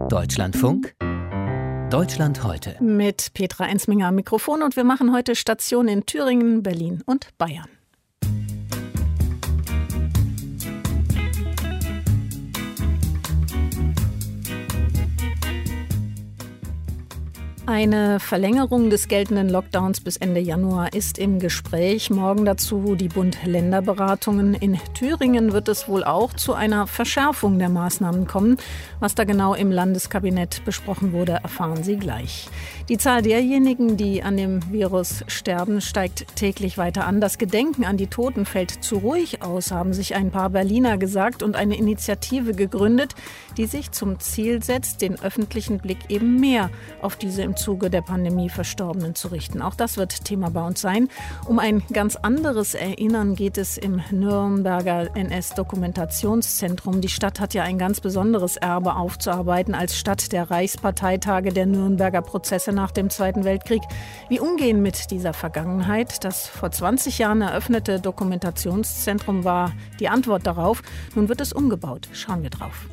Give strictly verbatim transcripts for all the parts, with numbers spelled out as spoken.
Deutschlandfunk, Deutschland heute. Mit Petra Ensminger am Mikrofon und wir machen heute Station in Thüringen, Berlin und Bayern. Eine Verlängerung des geltenden Lockdowns bis Ende Januar ist im Gespräch. Morgen dazu die Bund-Länder-Beratungen. In Thüringen wird es wohl auch zu einer Verschärfung der Maßnahmen kommen. Was da genau im Landeskabinett besprochen wurde, erfahren Sie gleich. Die Zahl derjenigen, die an dem Virus sterben, steigt täglich weiter an. Das Gedenken an die Toten fällt zu ruhig aus, haben sich ein paar Berliner gesagt und eine Initiative gegründet, die sich zum Ziel setzt, den öffentlichen Blick eben mehr auf diese im Zuge der Pandemie Verstorbenen zu richten. Auch das wird Thema bei uns sein. Um ein ganz anderes Erinnern geht es im Nürnberger N S-Dokumentationszentrum. Die Stadt hat ja ein ganz besonderes Erbe aufzuarbeiten als Stadt der Reichsparteitage, der Nürnberger Prozesse nach dem Zweiten Weltkrieg. Wie umgehen mit dieser Vergangenheit? Das vor zwanzig Jahren eröffnete Dokumentationszentrum war die Antwort darauf. Nun wird es umgebaut. Schauen wir drauf.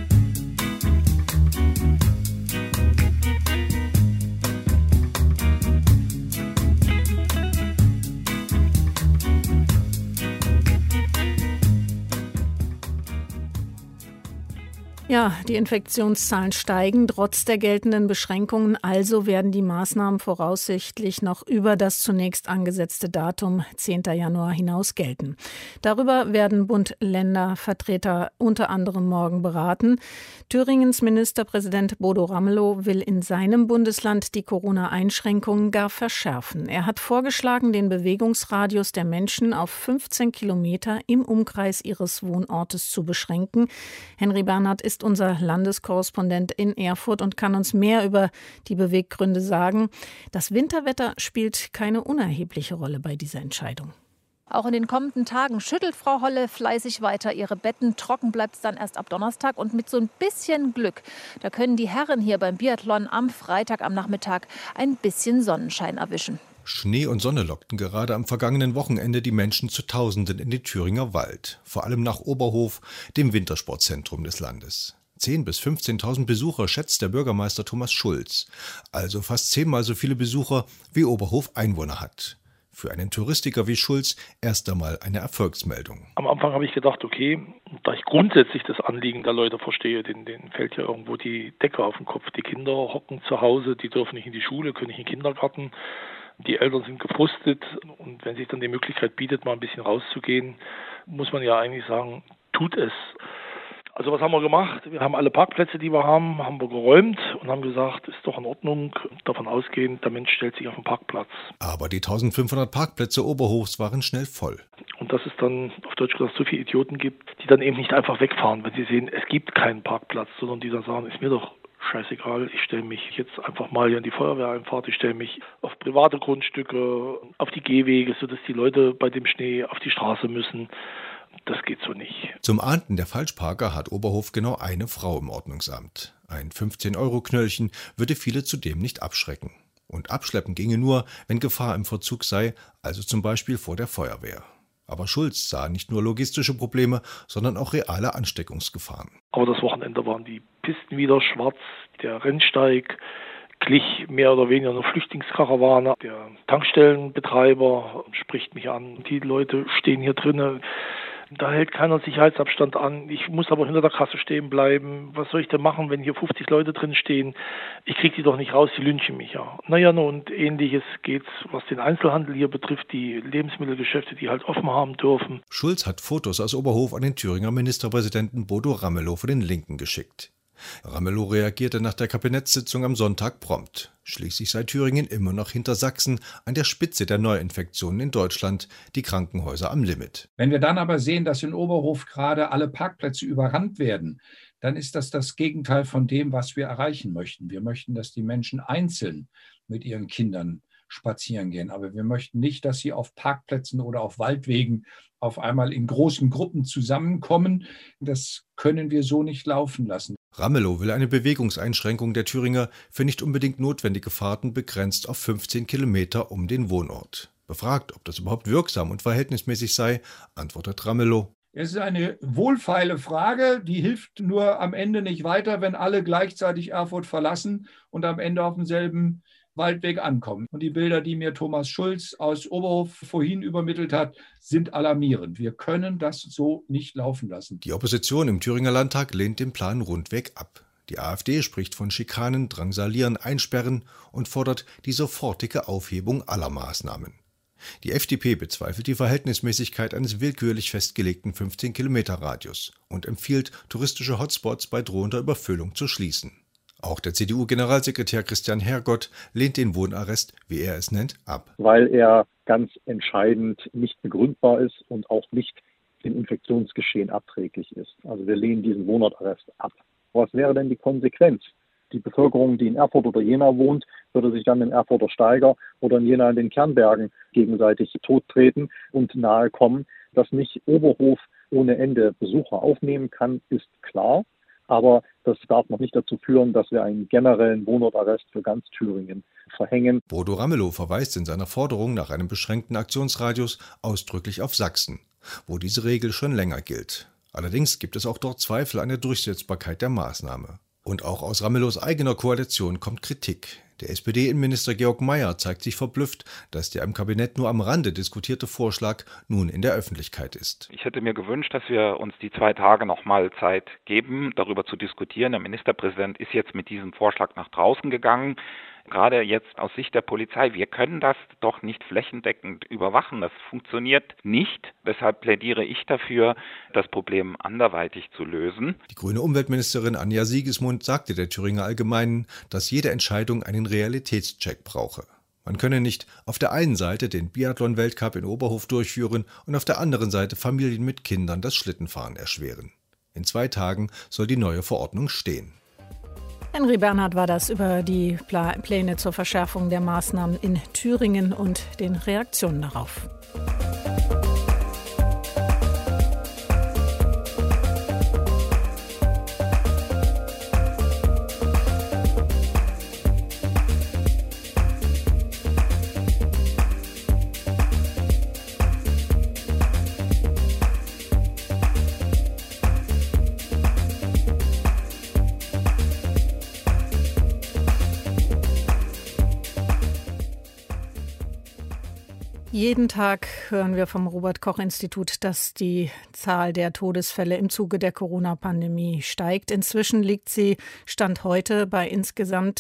Ja, die Infektionszahlen steigen trotz der geltenden Beschränkungen. Also werden die Maßnahmen voraussichtlich noch über das zunächst angesetzte Datum zehnten Januar hinaus gelten. Darüber werden Bund-Länder-Vertreter unter anderem morgen beraten. Thüringens Ministerpräsident Bodo Ramelow will in seinem Bundesland die Corona-Einschränkungen gar verschärfen. Er hat vorgeschlagen, den Bewegungsradius der Menschen auf fünfzehn Kilometer im Umkreis ihres Wohnortes zu beschränken. Henry Bernhard ist unser Landeskorrespondent in Erfurt und kann uns mehr über die Beweggründe sagen. Das Winterwetter spielt keine unerhebliche Rolle bei dieser Entscheidung. Auch in den kommenden Tagen schüttelt Frau Holle fleißig weiter ihre Betten. Trocken bleibt es dann erst ab Donnerstag. Und mit so ein bisschen Glück, da können die Herren hier beim Biathlon am Freitag am Nachmittag ein bisschen Sonnenschein erwischen. Schnee und Sonne lockten gerade am vergangenen Wochenende die Menschen zu Tausenden in den Thüringer Wald. Vor allem nach Oberhof, dem Wintersportzentrum des Landes. zehntausend bis fünfzehntausend Besucher schätzt der Bürgermeister Thomas Schulz. Also fast zehnmal so viele Besucher, wie Oberhof Einwohner hat. Für einen Touristiker wie Schulz erst einmal eine Erfolgsmeldung. Am Anfang habe ich gedacht, okay, da ich grundsätzlich das Anliegen der Leute verstehe, denen, denen fällt ja irgendwo die Decke auf den Kopf. Die Kinder hocken zu Hause, die dürfen nicht in die Schule, können nicht in den Kindergarten. Die Eltern sind gefrustet und wenn sich dann die Möglichkeit bietet, mal ein bisschen rauszugehen, muss man ja eigentlich sagen, tut es. Also was haben wir gemacht? Wir haben alle Parkplätze, die wir haben, haben wir geräumt und haben gesagt, ist doch in Ordnung, davon ausgehend, der Mensch stellt sich auf den Parkplatz. Aber die eintausendfünfhundert Parkplätze Oberhofs waren schnell voll. Und dass es dann auf Deutsch gesagt so viele Idioten gibt, die dann eben nicht einfach wegfahren, wenn sie sehen, es gibt keinen Parkplatz, sondern die dann sagen, ist mir doch scheißegal, ich stelle mich jetzt einfach mal hier in die Feuerwehreinfahrt, ich stelle mich auf private Grundstücke, auf die Gehwege, sodass die Leute bei dem Schnee auf die Straße müssen. Das geht so nicht. Zum Ahnden der Falschparker hat Oberhof genau eine Frau im Ordnungsamt. Ein fünfzehn-Euro-Knöllchen würde viele zudem nicht abschrecken. Und abschleppen ginge nur, wenn Gefahr im Verzug sei, also zum Beispiel vor der Feuerwehr. Aber Schulz sah nicht nur logistische Probleme, sondern auch reale Ansteckungsgefahren. Aber das Wochenende waren die Pisten wieder schwarz, der Rennsteig glich mehr oder weniger einer Flüchtlingskarawane. Der Tankstellenbetreiber spricht mich an. Die Leute stehen hier drinnen. Da hält keiner Sicherheitsabstand an. Ich muss aber hinter der Kasse stehen bleiben. Was soll ich denn machen, wenn hier fünfzig Leute drin stehen? Ich kriege die doch nicht raus, die lynchen mich ja. Naja, und ähnliches geht's, was den Einzelhandel hier betrifft, die Lebensmittelgeschäfte, die halt offen haben dürfen. Schulz hat Fotos aus Oberhof an den Thüringer Ministerpräsidenten Bodo Ramelow von den Linken geschickt. Ramelow reagierte nach der Kabinettssitzung am Sonntag prompt. Schließlich sei Thüringen immer noch hinter Sachsen an der Spitze der Neuinfektionen in Deutschland, die Krankenhäuser am Limit. Wenn wir dann aber sehen, dass in Oberhof gerade alle Parkplätze überrannt werden, dann ist das das Gegenteil von dem, was wir erreichen möchten. Wir möchten, dass die Menschen einzeln mit ihren Kindern spazieren gehen. Aber wir möchten nicht, dass sie auf Parkplätzen oder auf Waldwegen auf einmal in großen Gruppen zusammenkommen. Das können wir so nicht laufen lassen. Ramelow will eine Bewegungseinschränkung der Thüringer für nicht unbedingt notwendige Fahrten begrenzt auf fünfzehn Kilometer um den Wohnort. Befragt, ob das überhaupt wirksam und verhältnismäßig sei, antwortet Ramelow: Es ist eine wohlfeile Frage, die hilft nur am Ende nicht weiter, wenn alle gleichzeitig Erfurt verlassen und am Ende auf demselben Waldweg ankommen. Und die Bilder, die mir Thomas Schulz aus Oberhof vorhin übermittelt hat, sind alarmierend. Wir können das so nicht laufen lassen. Die Opposition im Thüringer Landtag lehnt den Plan rundweg ab. Die AfD spricht von Schikanen, Drangsalieren, Einsperren und fordert die sofortige Aufhebung aller Maßnahmen. Die F D P bezweifelt die Verhältnismäßigkeit eines willkürlich festgelegten fünfzehn-Kilometer-Radius und empfiehlt, touristische Hotspots bei drohender Überfüllung zu schließen. Auch der C D U-Generalsekretär Christian Hergott lehnt den Wohnarrest, wie er es nennt, ab. Weil er ganz entscheidend nicht begründbar ist und auch nicht dem Infektionsgeschehen abträglich ist. Also wir lehnen diesen Wohnortarrest ab. Was wäre denn die Konsequenz? Die Bevölkerung, die in Erfurt oder Jena wohnt, würde sich dann im Erfurter Steiger oder in Jena in den Kernbergen gegenseitig tottreten und nahe kommen. Dass nicht Oberhof ohne Ende Besucher aufnehmen kann, ist klar. Aber das darf noch nicht dazu führen, dass wir einen generellen Wohnortarrest für ganz Thüringen verhängen. Bodo Ramelow verweist in seiner Forderung nach einem beschränkten Aktionsradius ausdrücklich auf Sachsen, wo diese Regel schon länger gilt. Allerdings gibt es auch dort Zweifel an der Durchsetzbarkeit der Maßnahme. Und auch aus Ramelows eigener Koalition kommt Kritik. Der S P D-Innenminister Georg Mayer zeigt sich verblüfft, dass der im Kabinett nur am Rande diskutierte Vorschlag nun in der Öffentlichkeit ist. Ich hätte mir gewünscht, dass wir uns die zwei Tage noch mal Zeit geben, darüber zu diskutieren. Der Ministerpräsident ist jetzt mit diesem Vorschlag nach draußen gegangen. Gerade jetzt aus Sicht der Polizei, wir können das doch nicht flächendeckend überwachen. Das funktioniert nicht. Deshalb plädiere ich dafür, das Problem anderweitig zu lösen. Die grüne Umweltministerin Anja Siegesmund sagte der Thüringer Allgemeinen, dass jede Entscheidung einen Realitätscheck brauche. Man könne nicht auf der einen Seite den Biathlon-Weltcup in Oberhof durchführen und auf der anderen Seite Familien mit Kindern das Schlittenfahren erschweren. In zwei Tagen soll die neue Verordnung stehen. Henry Bernhard war das über die Pläne zur Verschärfung der Maßnahmen in Thüringen und den Reaktionen darauf. Jeden Tag hören wir vom Robert-Koch-Institut, dass die Zahl der Todesfälle im Zuge der Corona-Pandemie steigt. Inzwischen liegt sie, Stand heute, bei insgesamt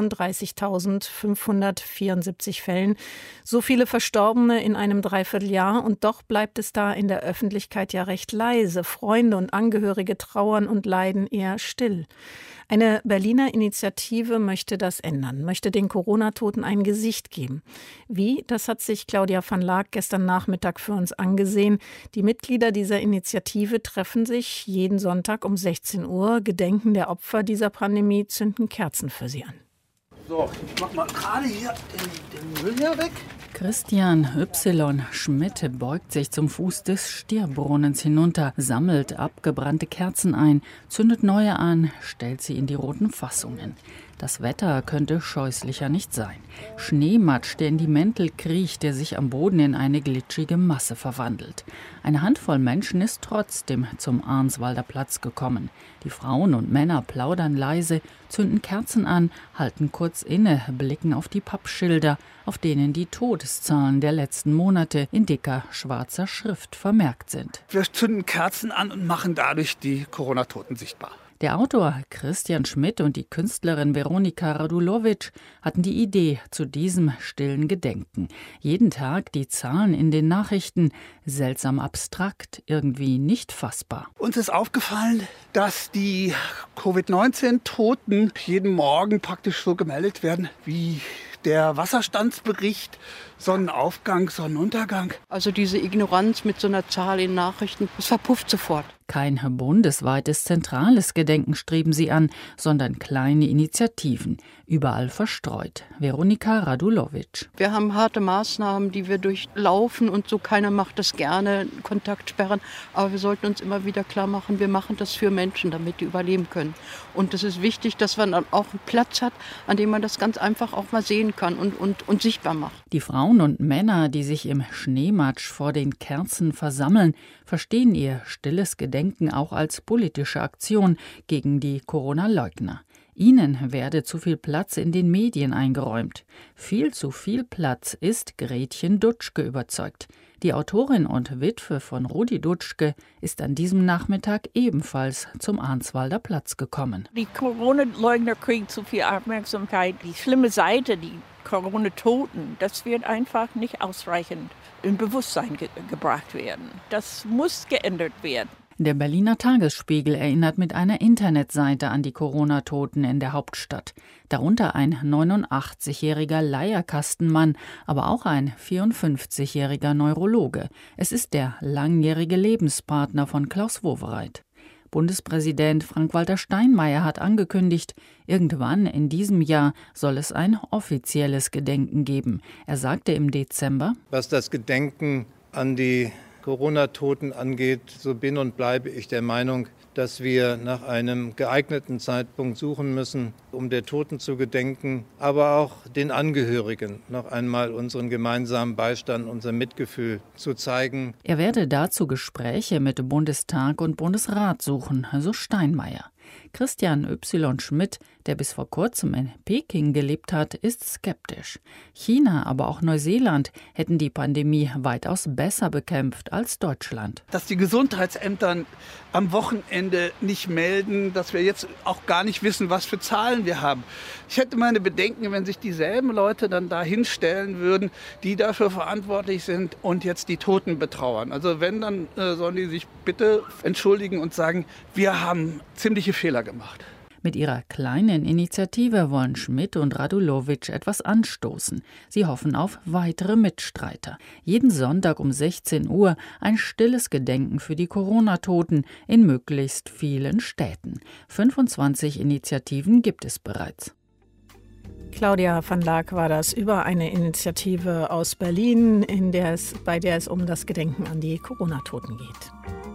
vierunddreißigtausendfünfhundertvierundsiebzig Fällen. So viele Verstorbene in einem Dreivierteljahr und doch bleibt es da in der Öffentlichkeit ja recht leise. Freunde und Angehörige trauern und leiden eher still. Eine Berliner Initiative möchte das ändern, möchte den Corona-Toten ein Gesicht geben. Wie? Das hat sich Claudia van Laak gestern Nachmittag für uns angesehen. Die Mitglieder dieser Initiative treffen sich jeden Sonntag um sechzehn Uhr, gedenken der Opfer dieser Pandemie, zünden Kerzen für sie an. So, ich mach mal gerade hier den, den Müll hier weg. Christian Y. Schmidt beugt sich zum Fuß des Stierbrunnens hinunter, sammelt abgebrannte Kerzen ein, zündet neue an, stellt sie in die roten Fassungen. Das Wetter könnte scheußlicher nicht sein. Schneematsch, der in die Mäntel kriecht, der sich am Boden in eine glitschige Masse verwandelt. Eine Handvoll Menschen ist trotzdem zum Arnswalder Platz gekommen. Die Frauen und Männer plaudern leise, zünden Kerzen an, halten kurz inne, blicken auf die Pappschilder, auf denen die Todeszahlen der letzten Monate in dicker, schwarzer Schrift vermerkt sind. Wir zünden Kerzen an und machen dadurch die Corona-Toten sichtbar. Der Autor Christian Schmidt und die Künstlerin Veronika Radulovic hatten die Idee zu diesem stillen Gedenken. Jeden Tag die Zahlen in den Nachrichten, seltsam abstrakt, irgendwie nicht fassbar. Uns ist aufgefallen, dass die Covid neunzehn Toten jeden Morgen praktisch so gemeldet werden wie der Wasserstandsbericht, Sonnenaufgang, Sonnenuntergang. Also diese Ignoranz mit so einer Zahl in Nachrichten, das verpufft sofort. Kein bundesweites zentrales Gedenken streben sie an, sondern kleine Initiativen, überall verstreut. Veronika Radulovic. Wir haben harte Maßnahmen, die wir durchlaufen und so, keiner macht das gerne, Kontaktsperren, aber wir sollten uns immer wieder klar machen, wir machen das für Menschen, damit die überleben können. Und es ist wichtig, dass man dann auch einen Platz hat, an dem man das ganz einfach auch mal sehen kann und, und, und sichtbar macht. Die Frauen und Männer, die sich im Schneematsch vor den Kerzen versammeln, verstehen ihr stilles Gedenken auch als politische Aktion gegen die Corona-Leugner. Ihnen werde zu viel Platz in den Medien eingeräumt. Viel zu viel Platz ist Gretchen Dutschke überzeugt. Die Autorin und Witwe von Rudi Dutschke ist an diesem Nachmittag ebenfalls zum Arnswalder Platz gekommen. Die Corona-Leugner kriegen zu viel Aufmerksamkeit. Die schlimme Seite, die Corona-Toten, das wird einfach nicht ausreichend in Bewusstsein ge- gebracht werden. Das muss geändert werden. Der Berliner Tagesspiegel erinnert mit einer Internetseite an die Corona-Toten in der Hauptstadt. Darunter ein neunundachtzigjähriger Leierkastenmann, aber auch ein vierundfünfzigjähriger Neurologe. Es ist der langjährige Lebenspartner von Klaus Wowereit. Bundespräsident Frank-Walter Steinmeier hat angekündigt, irgendwann in diesem Jahr soll es ein offizielles Gedenken geben. Er sagte im Dezember: Was das Gedenken an die Corona-Toten angeht, so bin und bleibe ich der Meinung, dass wir nach einem geeigneten Zeitpunkt suchen müssen, um der Toten zu gedenken, aber auch den Angehörigen noch einmal unseren gemeinsamen Beistand, unser Mitgefühl zu zeigen. Er werde dazu Gespräche mit Bundestag und Bundesrat suchen, so Steinmeier. Christian Y. Schmidt, der bis vor kurzem in Peking gelebt hat, ist skeptisch. China, aber auch Neuseeland hätten die Pandemie weitaus besser bekämpft als Deutschland. Dass die Gesundheitsämter am Wochenende nicht melden, dass wir jetzt auch gar nicht wissen, was für Zahlen wir haben. Ich hätte meine Bedenken, wenn sich dieselben Leute dann da hinstellen würden, die dafür verantwortlich sind und jetzt die Toten betrauern. Also wenn, dann äh, sollen die sich bitte entschuldigen und sagen, wir haben ziemliche Fehler gemacht. Mit ihrer kleinen Initiative wollen Schmidt und Radulovic etwas anstoßen. Sie hoffen auf weitere Mitstreiter. Jeden Sonntag um sechzehn Uhr ein stilles Gedenken für die Corona-Toten in möglichst vielen Städten. fünfundzwanzig Initiativen gibt es bereits. Claudia van Laak war das über eine Initiative aus Berlin, in der es, bei der es um das Gedenken an die Corona-Toten geht.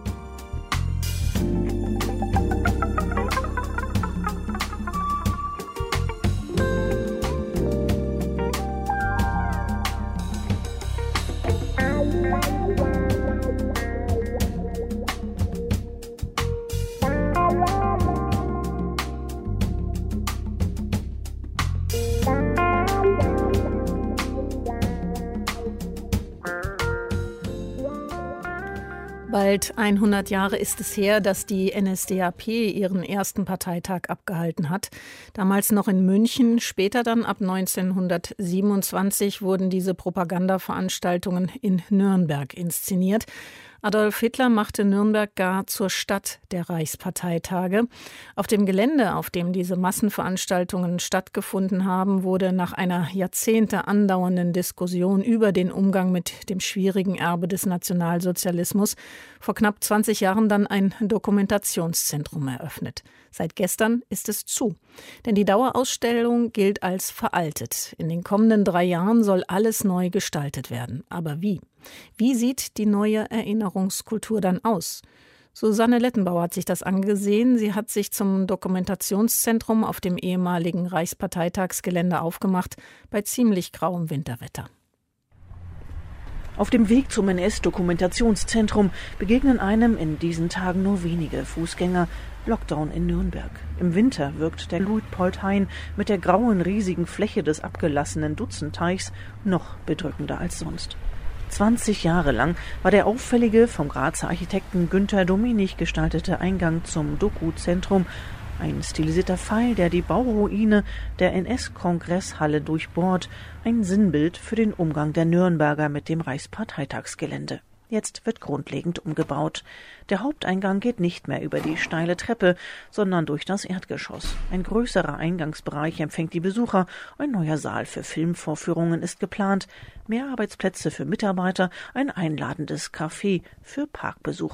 Bald hundert Jahre ist es her, dass die N S D A P ihren ersten Parteitag abgehalten hat. Damals noch in München, später dann ab neunzehnhundertsiebenundzwanzig wurden diese Propagandaveranstaltungen in Nürnberg inszeniert. Adolf Hitler machte Nürnberg gar zur Stadt der Reichsparteitage. Auf dem Gelände, auf dem diese Massenveranstaltungen stattgefunden haben, wurde nach einer Jahrzehnte andauernden Diskussion über den Umgang mit dem schwierigen Erbe des Nationalsozialismus vor knapp zwanzig Jahren dann ein Dokumentationszentrum eröffnet. Seit gestern ist es zu. Denn die Dauerausstellung gilt als veraltet. In den kommenden drei Jahren soll alles neu gestaltet werden. Aber wie? Wie sieht die neue Erinnerungskultur dann aus? Susanne Lettenbauer hat sich das angesehen. Sie hat sich zum Dokumentationszentrum auf dem ehemaligen Reichsparteitagsgelände aufgemacht, bei ziemlich grauem Winterwetter. Auf dem Weg zum N S-Dokumentationszentrum begegnen einem in diesen Tagen nur wenige Fußgänger. Lockdown in Nürnberg. Im Winter wirkt der Luitpoldhain mit der grauen, riesigen Fläche des abgelassenen Dutzendteichs noch bedrückender als sonst. zwanzig Jahre lang war der auffällige, vom Grazer Architekten Günter Dominik gestaltete Eingang zum Doku-Zentrum ein stilisierter Pfeil, der die Bauruine der N S-Kongresshalle durchbohrt, ein Sinnbild für den Umgang der Nürnberger mit dem Reichsparteitagsgelände. Jetzt wird grundlegend umgebaut. Der Haupteingang geht nicht mehr über die steile Treppe, sondern durch das Erdgeschoss. Ein größerer Eingangsbereich empfängt die Besucher. Ein neuer Saal für Filmvorführungen ist geplant. Mehr Arbeitsplätze für Mitarbeiter, ein einladendes Café für Parkbesucher.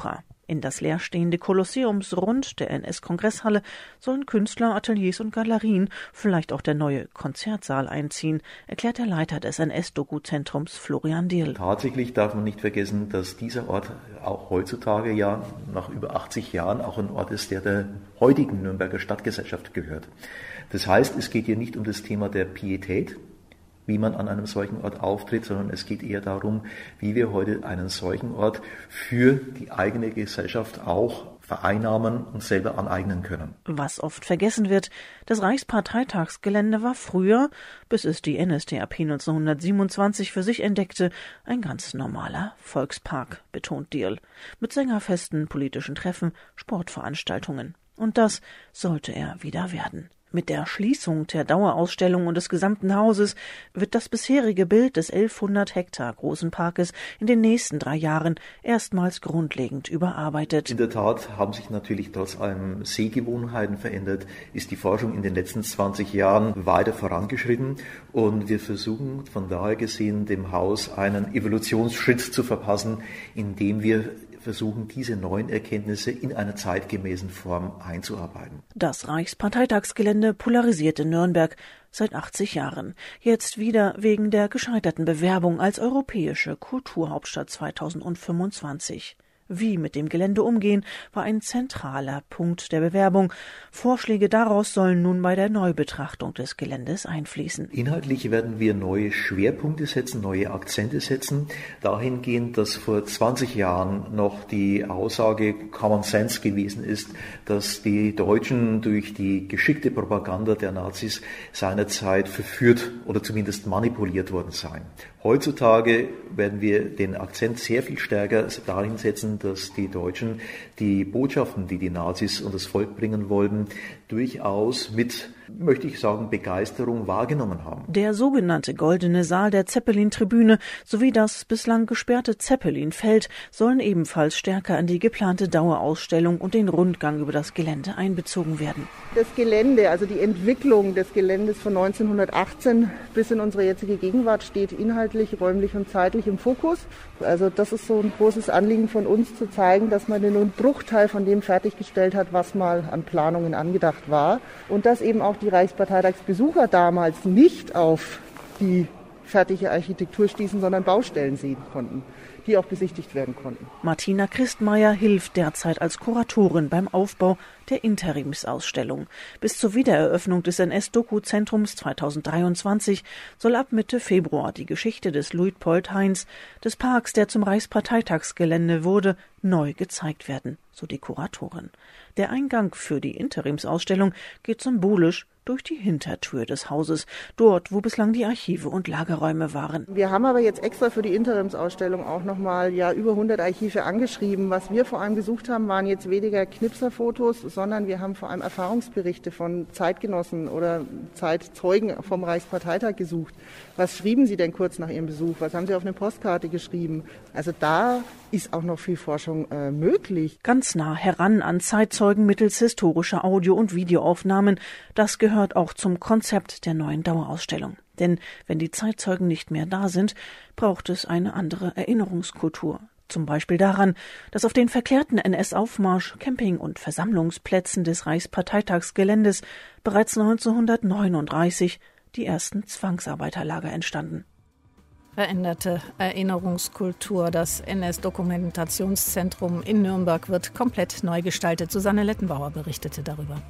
In das leerstehende Kolosseumsrund der N S-Kongresshalle sollen Künstler, Ateliers und Galerien, vielleicht auch der neue Konzertsaal einziehen, erklärt der Leiter des N S-Doku-Zentrums Florian Dierl. Tatsächlich darf man nicht vergessen, dass dieser Ort auch heutzutage ja nach über achtzig Jahren auch ein Ort ist, der der heutigen Nürnberger Stadtgesellschaft gehört. Das heißt, es geht hier nicht um das Thema der Pietät, wie man an einem solchen Ort auftritt, sondern es geht eher darum, wie wir heute einen solchen Ort für die eigene Gesellschaft auch vereinnahmen und selber aneignen können. Was oft vergessen wird, das Reichsparteitagsgelände war früher, bis es die N S D A P neunzehnhundertsiebenundzwanzig für sich entdeckte, ein ganz normaler Volkspark, betont Dierl, mit Sängerfesten, politischen Treffen, Sportveranstaltungen. Und das sollte er wieder werden. Mit der Schließung der Dauerausstellung und des gesamten Hauses wird das bisherige Bild des elfhundert Hektar großen Parkes in den nächsten drei Jahren erstmals grundlegend überarbeitet. In der Tat haben sich natürlich trotz allem Sehgewohnheiten verändert, ist die Forschung in den letzten zwanzig Jahren weiter vorangeschritten und wir versuchen von daher gesehen, dem Haus einen Evolutionsschritt zu verpassen, indem wir versuchen, diese neuen Erkenntnisse in einer zeitgemäßen Form einzuarbeiten. Das Reichsparteitagsgelände polarisiert in Nürnberg seit achtzig Jahren. Jetzt wieder wegen der gescheiterten Bewerbung als europäische Kulturhauptstadt zweitausendfünfundzwanzig. Wie mit dem Gelände umgehen, war ein zentraler Punkt der Bewerbung. Vorschläge daraus sollen nun bei der Neubetrachtung des Geländes einfließen. Inhaltlich werden wir neue Schwerpunkte setzen, neue Akzente setzen, dahingehend, dass vor zwanzig Jahren noch die Aussage Common Sense gewesen ist, dass die Deutschen durch die geschickte Propaganda der Nazis seinerzeit verführt oder zumindest manipuliert worden seien. Heutzutage werden wir den Akzent sehr viel stärker dahin setzen, dass die Deutschen die Botschaften, die die Nazis und das Volk bringen wollten, durchaus mit, möchte ich sagen, Begeisterung wahrgenommen haben. Der sogenannte Goldene Saal der Zeppelin-Tribüne sowie das bislang gesperrte Zeppelin-Feld sollen ebenfalls stärker an die geplante Dauerausstellung und den Rundgang über das Gelände einbezogen werden. Das Gelände, also die Entwicklung des Geländes von neunzehnhundertachtzehn bis in unsere jetzige Gegenwart steht inhaltlich, räumlich und zeitlich im Fokus. Also das ist so ein großes Anliegen von uns, zu zeigen, dass man nur einen Bruchteil von dem fertiggestellt hat, was mal an Planungen angedacht war. Und dass eben auch die Reichsparteitagsbesucher damals nicht auf die fertige Architektur stießen, sondern Baustellen sehen konnten, die auch besichtigt werden konnten. Martina Christmeier hilft derzeit als Kuratorin beim Aufbau der Interimsausstellung. Bis zur Wiedereröffnung des N S-Doku-Zentrums zweitausenddreiundzwanzig soll ab Mitte Februar die Geschichte des Luitpoldhains, des Parks, der zum Reichsparteitagsgelände wurde, neu gezeigt werden, so die Kuratorin. Der Eingang für die Interimsausstellung geht symbolisch durch die Hintertür des Hauses, dort, wo bislang die Archive und Lagerräume waren. Wir haben aber jetzt extra für die Interimsausstellung auch nochmal ja, über hundert Archive angeschrieben. Was wir vor allem gesucht haben, waren jetzt weniger Knipserfotos, sondern wir haben vor allem Erfahrungsberichte von Zeitgenossen oder Zeitzeugen vom Reichsparteitag gesucht. Was schrieben sie denn kurz nach ihrem Besuch? Was haben sie auf eine Postkarte geschrieben? Also da ist auch noch viel Forschung äh, möglich. Ganz nah heran an Zeitzeugen mittels historischer Audio- und Videoaufnahmen, das gehört auch zum Konzept der neuen Dauerausstellung. Denn wenn die Zeitzeugen nicht mehr da sind, braucht es eine andere Erinnerungskultur. Zum Beispiel daran, dass auf den verklärten N S-Aufmarsch, Camping- und Versammlungsplätzen des Reichsparteitagsgeländes bereits neunzehnhundertneununddreißig die ersten Zwangsarbeiterlager entstanden. Veränderte Erinnerungskultur. Das N S-Dokumentationszentrum in Nürnberg wird komplett neu gestaltet. Susanne Lettenbauer berichtete darüber.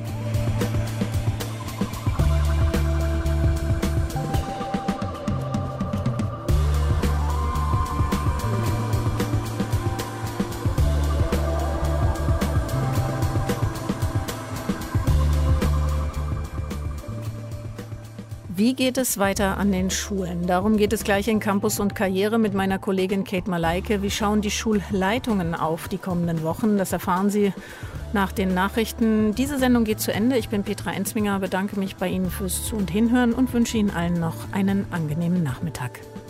Wie geht es weiter an den Schulen? Darum geht es gleich in Campus und Karriere mit meiner Kollegin Kate Malaike. Wie schauen die Schulleitungen auf die kommenden Wochen? Das erfahren Sie nach den Nachrichten. Diese Sendung geht zu Ende. Ich bin Petra Enzminger, bedanke mich bei Ihnen fürs Zu- und Hinhören und wünsche Ihnen allen noch einen angenehmen Nachmittag.